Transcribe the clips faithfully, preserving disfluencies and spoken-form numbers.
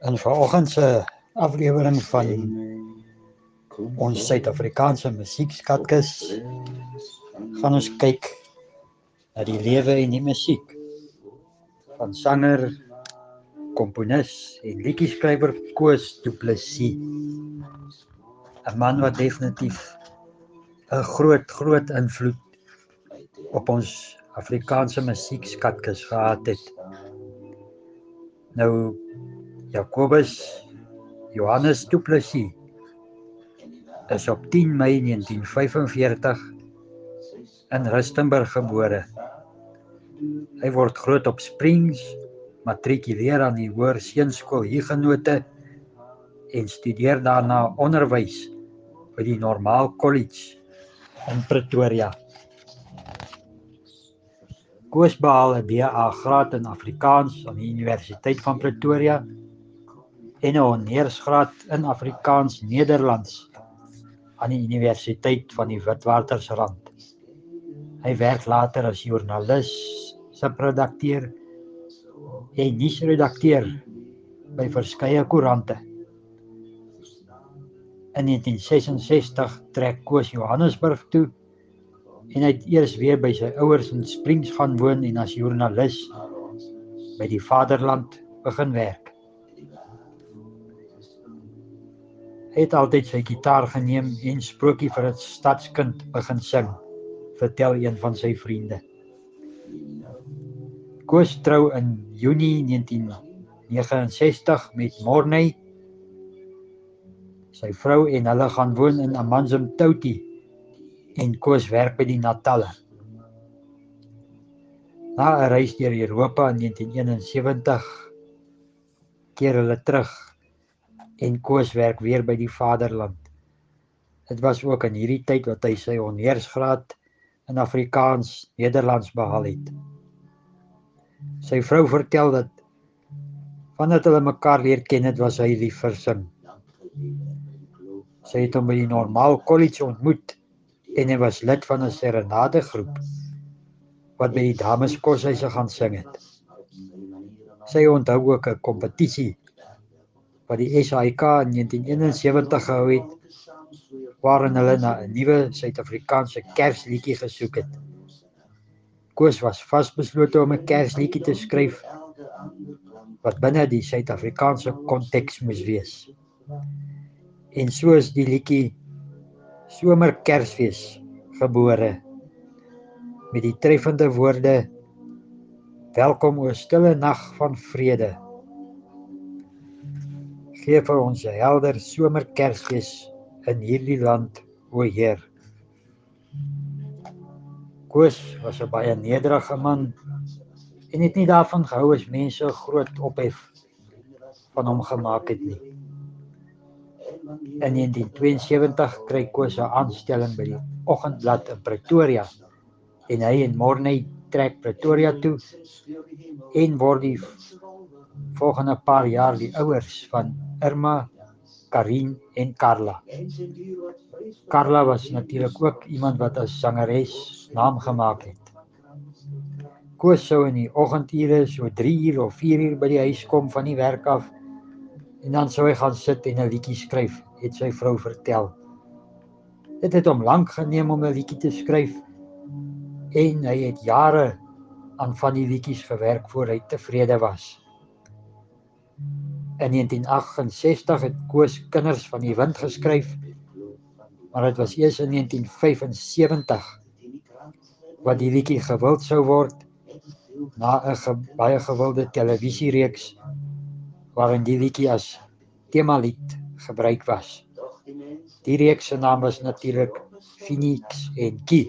In vanoggend se aflewering van ons Suid-Afrikaanse musiekskatkis gaan ons kyk na die lewe en die musiek van sanger, komponis en liedjie-skrywer Koos Du Plessis. 'n Man wat definitief 'n groot, groot invloed op ons Afrikaanse musiekskatkis gehad het. Nou, Jacobus Johannes Du Plessis is op tien Mei negentien vyf en veertig in Rustenburg gebore. Hy word groot op Springs, matrikuleer aan die Hoër Seunskool Huguenote en studeer daarna onderwys by die Normaal College in Pretoria. Koos behaal 'n B A graad in Afrikaans aan die Universiteit van Pretoria en 'n honeursgraad in Afrikaans Nederlands aan die Universiteit van die Witwatersrand. Hy werk later as joernalis, subredakteur en nuusredakteur by verskeie koerante. In negentien ses en sestig trek Koos Johannesburg toe en hy het eers weer by sy ouers in Springs gaan woon en as joernalis by die Vaderland begin werk. Hy het altyd sy gitaar geneem en Sprokie vir 'n stadskind begin sing, vertel een van sy vriende. Koos trou in Junie negentien vyf en sestig met Morney, sy vrou, en hulle gaan woon in Amanzimtoti en Koos werk by die Natalle. Na 'n reis deur Europa in negentien eenensewentig keer hulle terug en Koos werk weer by die Vaderland. Dit was ook in hierdie tyd wat hy sy honeursgraad in Afrikaans Nederlands behaal het. Sy vrou vertel dat vandat hulle mekaar leer ken het, was hy lief vir sing. Sy het hom by die Normaal College ontmoet en hy was lid van 'n serenadegroep wat by die dameskoshuise gaan sing het. Sy onthou ook 'n kompetisie wat die S A I K in negentien eenensewentig gehou het, waarin hulle na 'n nuwe Suid-Afrikaanse kersliedjie gesoek het. Koos was vasbeslote om 'n kersliedjie te skryf wat binne die Suid-Afrikaanse konteks moes wees. En so is die liedjie Somer Kersfees gebore, met die treffende woorde: Welkom o stille nag van vrede. Gee vir ons 'n helder somer Kersfees in hierdie land, o Heer. Koos was 'n baie nederige man en het nie daarvan gehou as mense groot ophef van hom gemaak het nie. In negentien tweeënsewentig kry Koos 'n aanstelling by die Oggendblad in Pretoria en hy en Morney trek Pretoria toe en word die volgende paar jaar die ouers van Irma, Karin en Carla. Carla was natuurlik ook iemand wat as sangeres naam gemaak het. Koos sou in die oggendure so drie uur of vier uur by die huis kom van die werk af en dan sou hy gaan sit en 'n liedjie skryf, het sy vrou vertel. Dit het hom lank geneem om 'n liedjie te skryf en hy het jare aan van die liedjies gewerk voor hy tevrede was. In negentien agt en sestig het Koos Kinders van die Wind geskryf, maar dit was eers in negentien vyf en sewentig wat die liedjie gewild sou word na 'n ge, baie gewilde televisiereeks waarin die liedjie as temalied gebruik was. Die reeks se naam was natuurlik Phoenix en Kie.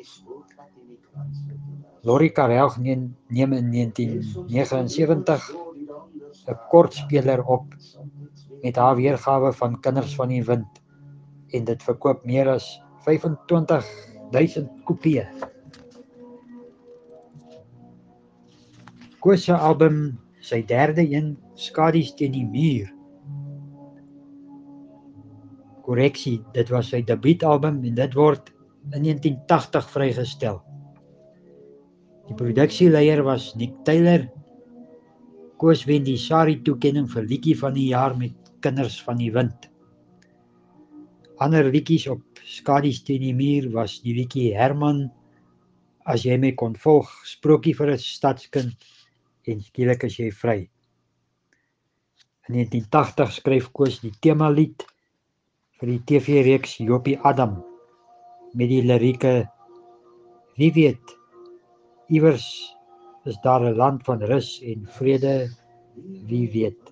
Lori Karel neem, neem in negentien vyf en sewentig 'n kortspeler op met haar weergawe van Kinders van die Wind en dit verkoop meer as vyf en twintig duisend kopieë. Koos se album, sy derde een, Skadu's teen die muur. Korreksie, dit was sy debuutalbum en dit word in negentien tagtig vrygestel. Die produksieleier was Nick Taylor. Koos wen die SARI toekenning vir liedjie van die jaar met Kinders van die Wind. Ander liedjies op Skadies teen die muur was die liedjie Herman, As jy my kon volg, Sprokie vir 'n stadskind en Skielik is jy vry. In negentien tagtig skryf Koos die temalied vir die T V-reeks Jopie Adam met die lirieke: Wie weet, iewers is daar 'n land van rus en vrede, wie weet.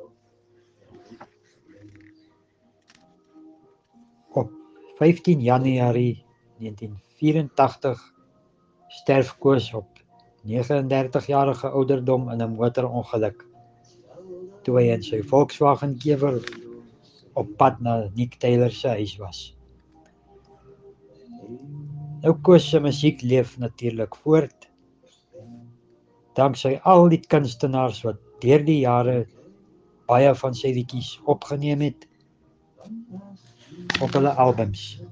Op vyftien Januarie negentien vyerentagtig sterf Koos op neges en dertig jarige ouderdom in 'n motorongeluk toe hy in sy Volkswagen Kewer op pad na Nick Taylor se huis was. Nou Koos se musiek leef natuurlik voort, danksy al die kunstenaars wat deur die jare baie van sy liedjies opgeneem het op hulle albums.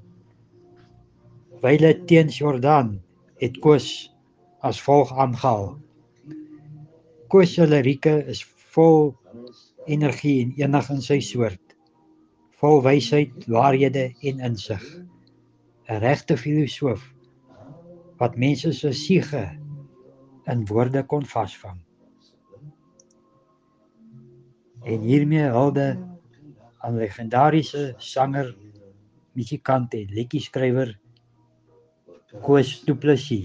Wyle teens Jordaan het Koos as volg aangehaal: Koos se lirieke is vol energie en enig in sy soort, vol wysheid, waarhede en insig. 'n Regte filosoof wat mense se siege in woorde kon vasvang. En hiermee hulde aan legendariese sanger, musikant en liedjieskrywer Koos Du Plessis.